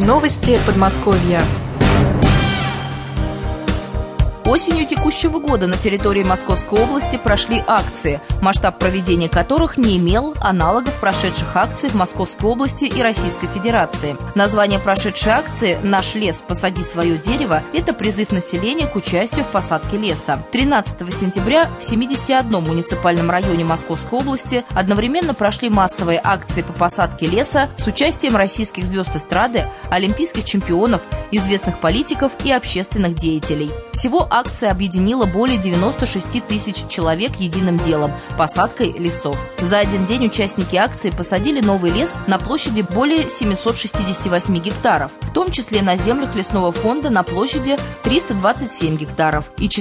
Новости Подмосковья. Осенью текущего года на территории Московской области прошли акции, масштаб проведения которых не имел аналогов прошедших акций в Московской области и Российской Федерации. Название прошедшей акции «Наш лес. Посади свое дерево» – это призыв населения к участию в посадке леса. 13 сентября в 71 муниципальном районе Московской области одновременно прошли массовые акции по посадке леса с участием российских звезд эстрады, олимпийских чемпионов, известных политиков и общественных деятелей. Всего акция объединила более 96 тысяч человек единым делом – посадкой лесов. За один день участники акции посадили новый лес на площади более 768 гектаров, в том числе на землях лесного фонда на площади 327 гектаров и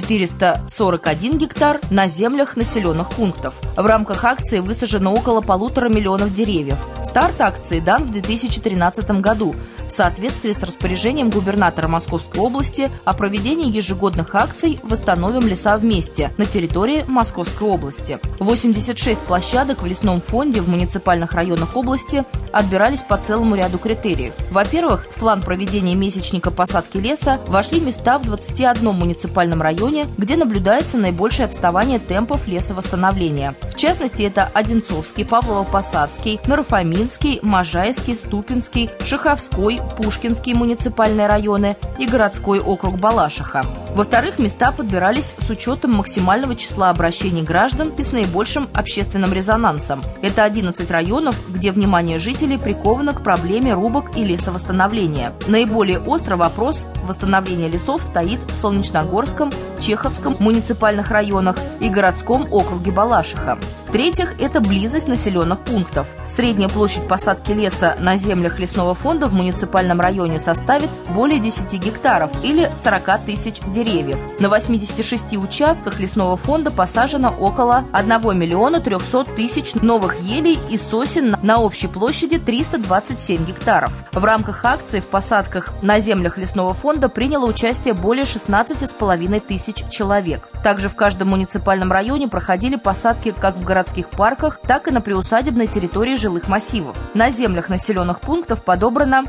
441 гектар на землях населенных пунктов. В рамках акции высажено около 1,5 миллиона деревьев. Старт акции дан в 2013 году в соответствии с распоряжением губернатора Московской области о проведении ежегодных акций «Восстановим леса вместе» на территории Московской области. 86 площадок в лесном фонде в муниципальных районах области отбирались по целому ряду критериев. Во-первых, в план проведения месячника посадки леса вошли места в 21 муниципальном районе, где наблюдается наибольшее отставание темпов лесовосстановления. В частности, это Одинцовский, Павлово-Посадский, Нарафаминский, Можайский, Ступинский, Шаховской, Пушкинские муниципальные районы и городской округ Балашиха. Во-вторых, места подбирались с учетом максимального числа обращений граждан и с наибольшим общественным резонансом. Это 11 районов, где внимание жителей приковано к проблеме рубок и лесовосстановления. Наиболее острый вопрос восстановления лесов стоит в Солнечногорском, Чеховском муниципальных районах и городском округе Балашиха. В-третьих, это близость населенных пунктов. Средняя площадь посадки леса на землях лесного фонда в муниципальном районе составит более 10 гектаров или 40 тысяч деревьев. На 86 участках лесного фонда посажено около 1 миллиона 300 тысяч новых елей и сосен на общей площади 327 гектаров. В рамках акции в посадках на землях лесного фонда приняло участие более 16,5 тысяч человек. Также в каждом муниципальном районе проходили посадки как в городских парках, так и на приусадебной территории жилых массивов. На землях населенных пунктов подобрано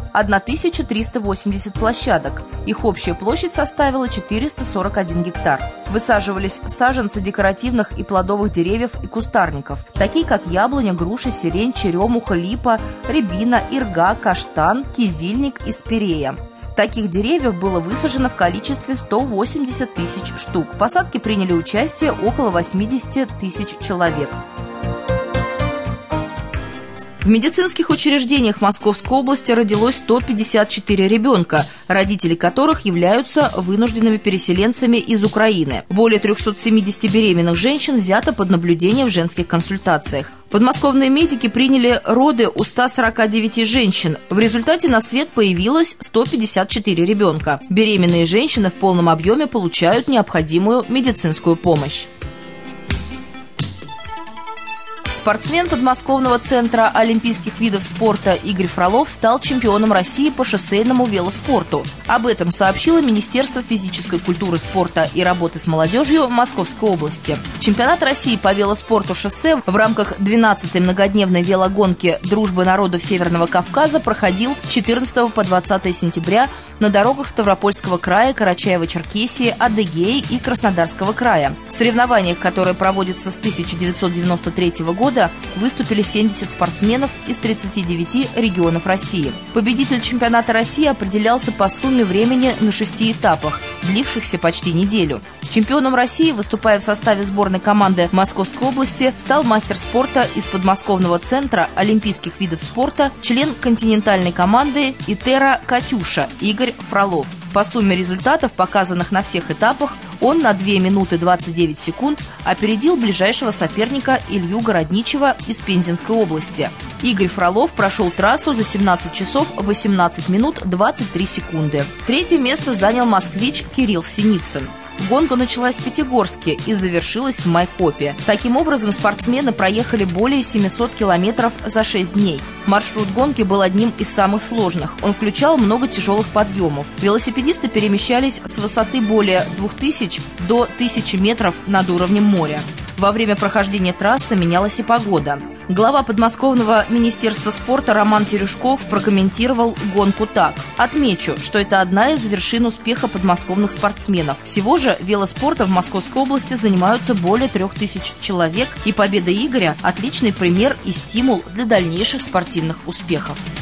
1380 площадок. Их общая площадь составила 441 гектар. Высаживались саженцы декоративных и плодовых деревьев и кустарников, такие как яблоня, груша, сирень, черемуха, липа, рябина, ирга, каштан, кизильник и спирея. Таких деревьев было высажено в количестве 180 тысяч штук. В посадке приняли участие около 80 тысяч человек. В медицинских учреждениях Московской области родилось 154 ребенка, родители которых являются вынужденными переселенцами из Украины. Более 370 беременных женщин взято под наблюдение в женских консультациях. Подмосковные медики приняли роды у 149 женщин. В результате на свет появилось 154 ребенка. Беременные женщины в полном объеме получают необходимую медицинскую помощь. Спортсмен подмосковного центра олимпийских видов спорта Игорь Фролов стал чемпионом России по шоссейному велоспорту. Об этом сообщило Министерство физической культуры, спорта и работы с молодежью Московской области. Чемпионат России по велоспорту шоссе в рамках 12-й многодневной велогонки «Дружбы народов Северного Кавказа» проходил с 14 по 20 сентября на дорогах Ставропольского края, Карачаево-Черкесии, Адыгеи и Краснодарского края. В соревнованиях, которые проводятся с 1993 года, выступили 70 спортсменов из 39 регионов России. Победитель чемпионата России определялся по сумме времени на 6 этапах, длившихся почти неделю. Чемпионом России, выступая в составе сборной команды Московской области, стал мастер спорта из подмосковного центра олимпийских видов спорта, член континентальной команды «Итера Катюша» Игорь Фролов. По сумме результатов, показанных на всех этапах, он на 2 минуты 29 секунд опередил ближайшего соперника Илью Городничева из Пензенской области. Игорь Фролов прошел трассу за 17 часов 18 минут 23 секунды. Третье место занял москвич Кирилл Синицын. Гонка началась в Пятигорске и завершилась в Майкопе. Таким образом, спортсмены проехали более 700 километров за 6 дней. Маршрут гонки был одним из самых сложных. Он включал много тяжелых подъемов. Велосипедисты перемещались с высоты более 2000 до 1000 метров над уровнем моря. Во время прохождения трассы менялась и погода. Глава подмосковного министерства спорта Роман Терюшков прокомментировал гонку так. Отмечу, что это одна из вершин успеха подмосковных спортсменов. Всего же велоспортом в Московской области занимаются более 3000 человек, и победа Игоря – отличный пример и стимул для дальнейших спортивных успехов.